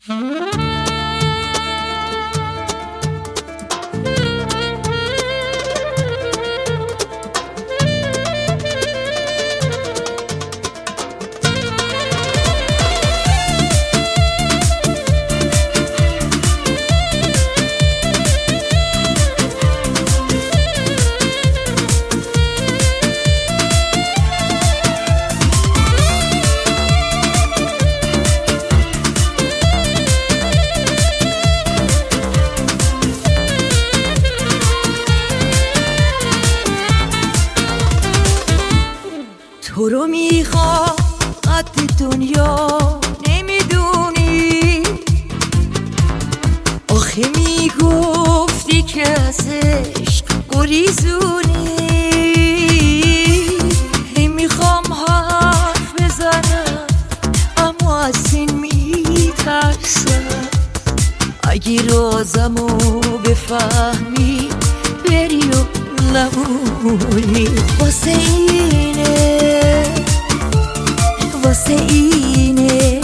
تو رو میخوام قد دنیا نمیدونی، آخه میگفتی که از عشق گریزونی. میخوام حرف بزنم اما از این میترسم، اگه رازمو بفهمی بری و نمونی. واسه اینه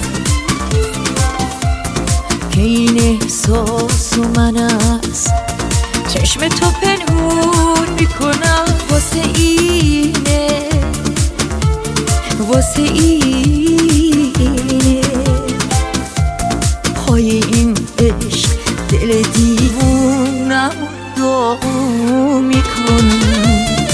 که این احساس و من از چشم تو پنهون میکنم. واسه اینه پای این عشق دل دیوونم داغون میکنم.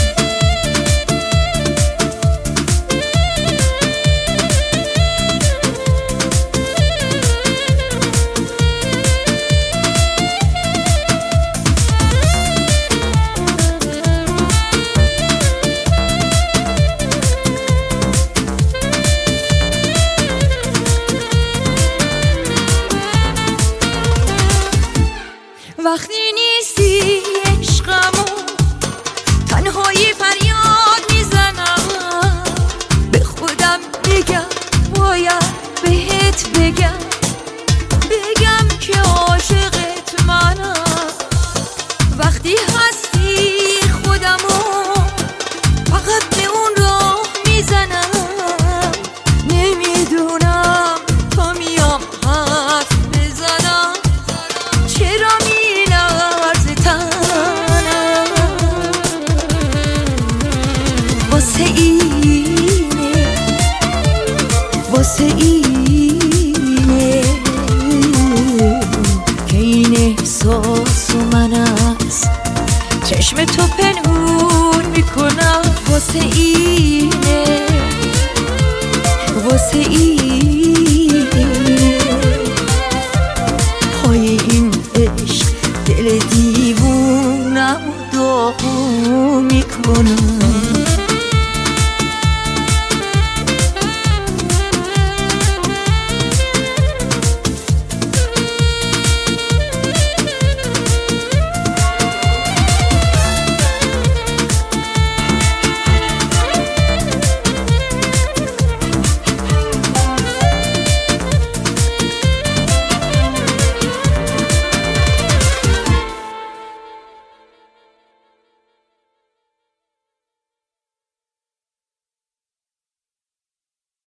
وقتی نیستی عشقمو تنهایی فریاد میزنم، به خودم میگم باید بهت بگم که عاشقت منم. وقتی هستی خودمو فقط به اون راه میزنم، نمیدونم تا میام حرف بزنم چرا واسه اینه که این احساس و من از چشم تو پنهون میکنم. واسه این